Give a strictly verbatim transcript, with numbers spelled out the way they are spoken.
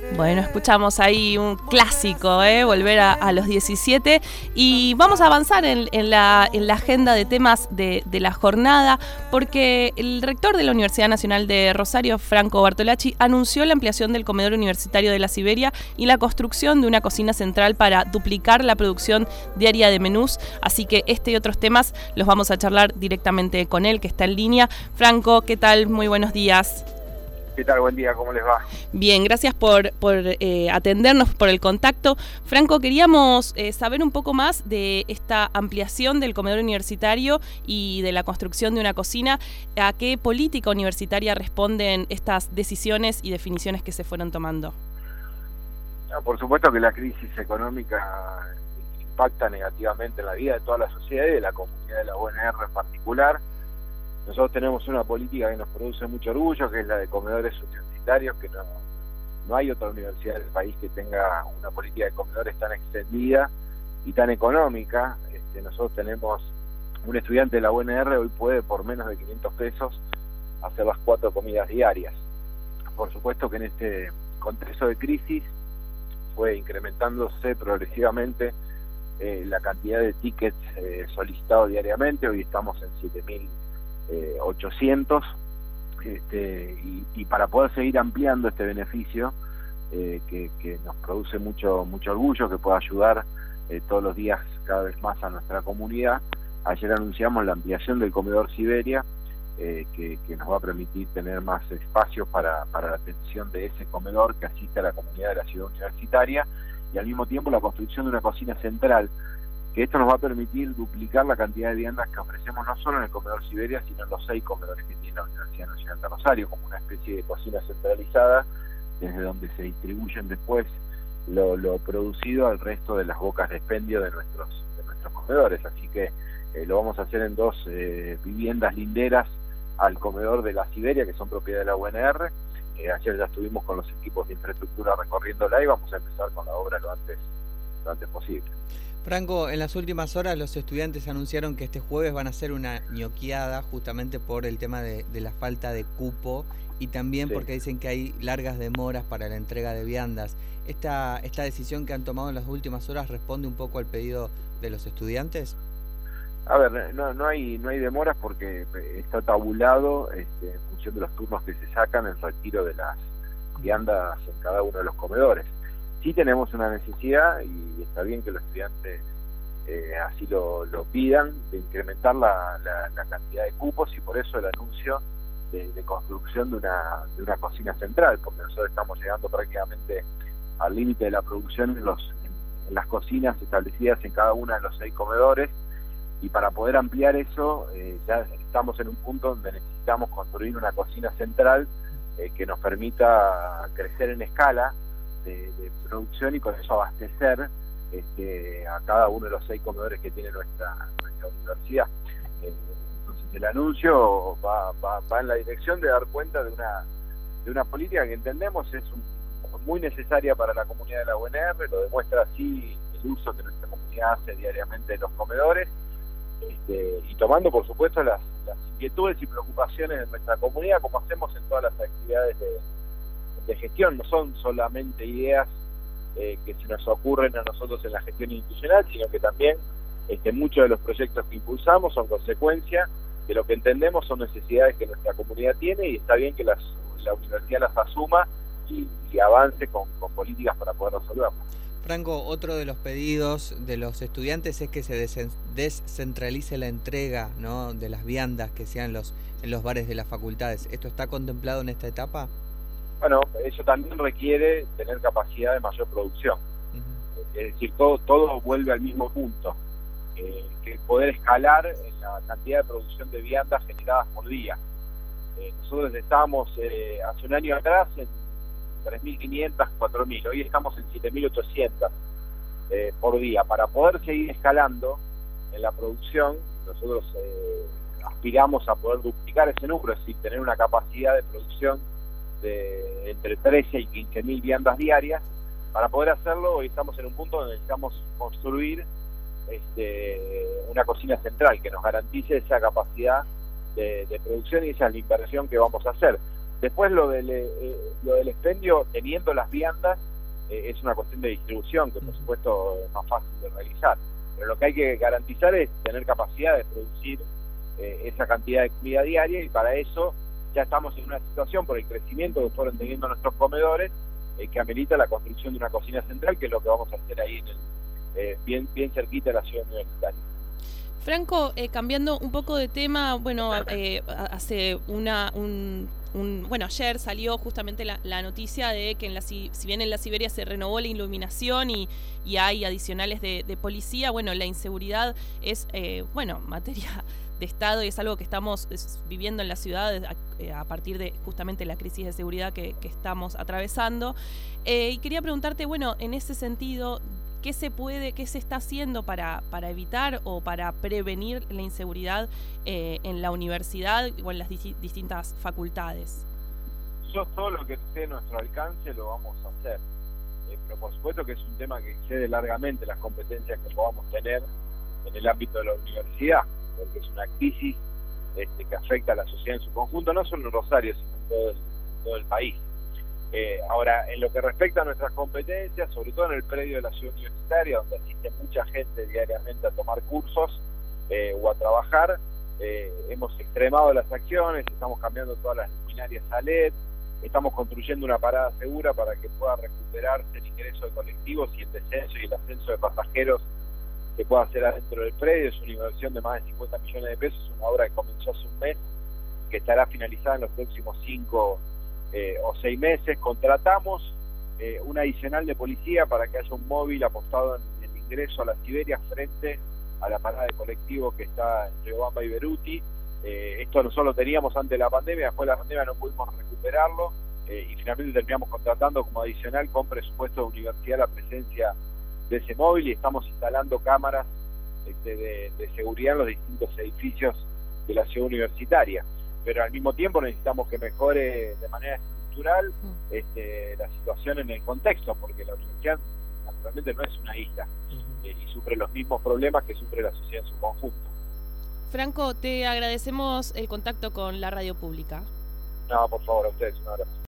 Bueno, escuchamos ahí un clásico, ¿eh? Volver a, a los diecisiete, y vamos a avanzar en, en, la, en la agenda de temas de, de la jornada, porque el rector de la Universidad Nacional de Rosario, Franco Bartolacci, anunció la ampliación del comedor universitario de la Siberia y la construcción de una cocina central para duplicar la producción diaria de menús, así que este y otros temas los vamos a charlar directamente con él, que está en línea. Franco, ¿qué tal? Muy buenos días. ¿Qué tal? Buen día, ¿cómo les va? Bien, gracias por, por eh, atendernos, por el contacto. Franco, queríamos eh, saber un poco más de esta ampliación del comedor universitario y de la construcción de una cocina. ¿A qué política universitaria responden estas decisiones y definiciones que se fueron tomando? Ah, por supuesto que la crisis económica impacta negativamente en la vida de toda la sociedad y de la comunidad de la U N R en particular. Nosotros tenemos una política que nos produce mucho orgullo, que es la de comedores universitarios, que no, no hay otra universidad del país que tenga una política de comedores tan extendida y tan económica. Este, nosotros tenemos un estudiante de la U N R, hoy puede por menos de quinientos pesos hacer las cuatro comidas diarias. Por supuesto que en este contexto de crisis fue incrementándose progresivamente eh, la cantidad de tickets eh, solicitados diariamente. Hoy estamos en siete mil ochocientos, este, y, y para poder seguir ampliando este beneficio eh, que, que nos produce mucho mucho orgullo, que pueda ayudar eh, todos los días cada vez más a nuestra comunidad. Ayer anunciamos la ampliación del comedor Siberia, eh, que, que nos va a permitir tener más espacios para, para la atención de ese comedor que asiste a la comunidad de la ciudad universitaria, y al mismo tiempo la construcción de una cocina central, que esto nos va a permitir duplicar la cantidad de viandas que ofrecemos no solo en el comedor Siberia, sino en los seis comedores que tiene la Universidad Nacional de Rosario, como una especie de cocina centralizada, desde donde se distribuyen después lo, lo producido al resto de las bocas de expendio de nuestros, de nuestros comedores. Así que eh, lo vamos a hacer en dos eh, viviendas linderas al comedor de la Siberia, que son propiedad de la U N R. Eh, ayer ya estuvimos con los equipos de infraestructura recorriéndola y vamos a empezar con la obra lo antes, lo antes posible. Franco, en las últimas horas los estudiantes anunciaron que este jueves van a hacer una ñoqueada justamente por el tema de, de la falta de cupo y también sí, porque dicen que hay largas demoras para la entrega de viandas. ¿Esta, esta decisión que han tomado en las últimas horas responde un poco al pedido de los estudiantes? A ver, no, no hay no hay demoras porque está tabulado este, en función de los turnos que se sacan el retiro de las viandas en cada uno de los comedores. Sí tenemos una necesidad, y está bien que los estudiantes eh, así lo, lo pidan, de incrementar la, la, la cantidad de cupos, y por eso el anuncio de, de construcción de una, de una cocina central, porque nosotros estamos llegando prácticamente al límite de la producción en, los, en, en las cocinas establecidas en cada uno de los seis comedores, y para poder ampliar eso eh, ya estamos en un punto donde necesitamos construir una cocina central eh, que nos permita crecer en escala De, de producción y con eso abastecer este, a cada uno de los seis comedores que tiene nuestra, nuestra universidad. Eh, entonces el anuncio va, va, va en la dirección de dar cuenta de una, de una política que entendemos es un, muy necesaria para la comunidad de la U N R, lo demuestra así el uso que nuestra comunidad hace diariamente de los comedores, este, y tomando por supuesto las, las inquietudes y preocupaciones de nuestra comunidad, como hacemos en todas las actividades de de gestión. No son solamente ideas eh, que se nos ocurren a nosotros en la gestión institucional, sino que también este, muchos de los proyectos que impulsamos son consecuencia de lo que entendemos son necesidades que nuestra comunidad tiene, y está bien que las, la universidad las asuma y, y avance con, con políticas para poder resolverlas. Franco, otro de los pedidos de los estudiantes es que se descentralice la entrega, ¿no?, de las viandas que sean los, en los bares de las facultades. ¿Esto está contemplado en esta etapa? Bueno, eso también requiere tener capacidad de mayor producción. Uh-huh. Es decir, todo, todo vuelve al mismo punto, eh, que poder escalar en la cantidad de producción de viandas generadas por día. Eh, nosotros estábamos eh, hace un año atrás en tres mil quinientas, cuatro mil, hoy estamos en siete mil ochocientas eh, por día. Para poder seguir escalando en la producción, nosotros eh, aspiramos a poder duplicar ese número, es decir, tener una capacidad de producción de entre trece y quince mil viandas diarias. Para poder hacerlo, hoy estamos en un punto donde necesitamos construir este, una cocina central que nos garantice esa capacidad de, de producción, y esa es la inversión que vamos a hacer. Después lo del, eh, lo del expendio, teniendo las viandas, eh, es una cuestión de distribución, que por supuesto es más fácil de realizar. Pero lo que hay que garantizar es tener capacidad de producir eh, esa cantidad de comida diaria, y para eso ya estamos en una situación, por el crecimiento que fueron teniendo nuestros comedores, eh, que amerita la construcción de una cocina central, que es lo que vamos a hacer ahí en el, eh, bien, bien cerquita de la ciudad universitaria. Franco, eh, cambiando un poco de tema, bueno, eh, hace una, un, un, bueno, ayer salió justamente la, la noticia de que en la, si bien en la Siberia se renovó la iluminación y, y hay adicionales de, de policía, bueno, la inseguridad es, eh, bueno, materia de Estado y es algo que estamos viviendo en la ciudad a, a partir de justamente la crisis de seguridad que, que estamos atravesando. Eh, y quería preguntarte, bueno, en ese sentido, ¿qué se puede, qué se está haciendo para, para evitar o para prevenir la inseguridad eh, en la universidad o en las di distintas facultades? Yo todo lo que esté a nuestro alcance lo vamos a hacer, eh, pero por supuesto que es un tema que excede largamente las competencias que podamos tener en el ámbito de la universidad, porque es una crisis este, que afecta a la sociedad en su conjunto, no solo en Rosario, sino en todo el, todo el país. Eh, ahora, en lo que respecta a nuestras competencias, sobre todo en el predio de la ciudad universitaria, donde asiste mucha gente diariamente a tomar cursos eh, o a trabajar, eh, hemos extremado las acciones, estamos cambiando todas las luminarias a L E D, estamos construyendo una parada segura para que pueda recuperarse el ingreso de colectivos y el descenso y el ascenso de pasajeros que pueda hacer adentro del predio. Es una inversión de más de cincuenta millones de pesos, una obra que comenzó hace un mes, que estará finalizada en los próximos cinco Eh, o seis meses. Contratamos eh, un adicional de policía para que haya un móvil apostado en el ingreso a la Siberia frente a la parada de colectivo que está en Riobamba y Beruti. Eh, esto nosotros lo teníamos antes de la pandemia, después de la pandemia no pudimos recuperarlo eh, y finalmente terminamos contratando como adicional con presupuesto de universidad la presencia de ese móvil, y estamos instalando cámaras este, de, de seguridad en los distintos edificios de la ciudad universitaria. Pero al mismo tiempo necesitamos que mejore de manera estructural este, la situación en el contexto, porque la universidad naturalmente no es una isla eh, y sufre los mismos problemas que sufre la sociedad en su conjunto. Franco, te agradecemos el contacto con la radio pública. No, por favor, a ustedes un abrazo.